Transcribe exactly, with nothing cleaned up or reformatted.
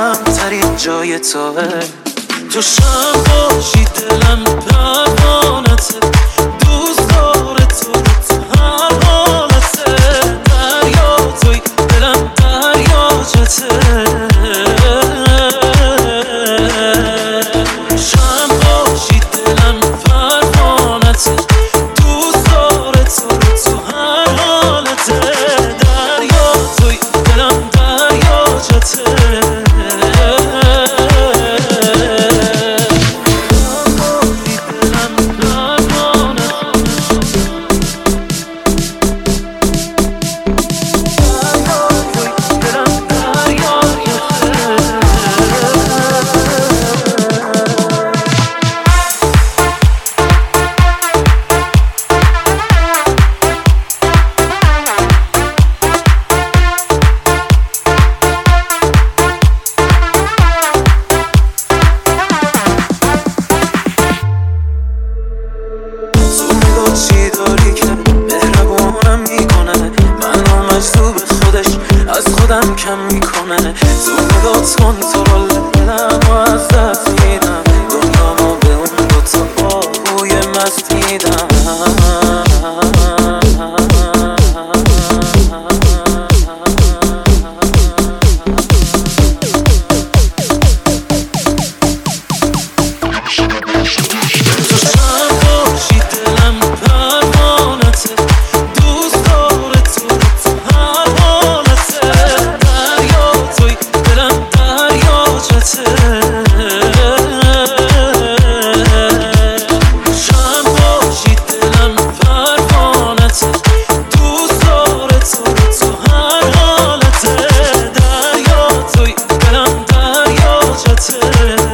کمترین جای توه. تو شم باشی دلم پروانته، دوست داره تو رو تو هر حالته. دریا توی دلم دریاچته، شم باشی دلم پروانته، دوست داره تو رو تو هر حالته. دریا توی دلم دریاچته. چی داری که مهربونم میکنه، منو مجذوب خودش از خودم کم میکنه. تو نگات کنترل دلم و از دست میدم، دنیامو به اون دوتا آهوی مست میدم. Yeah.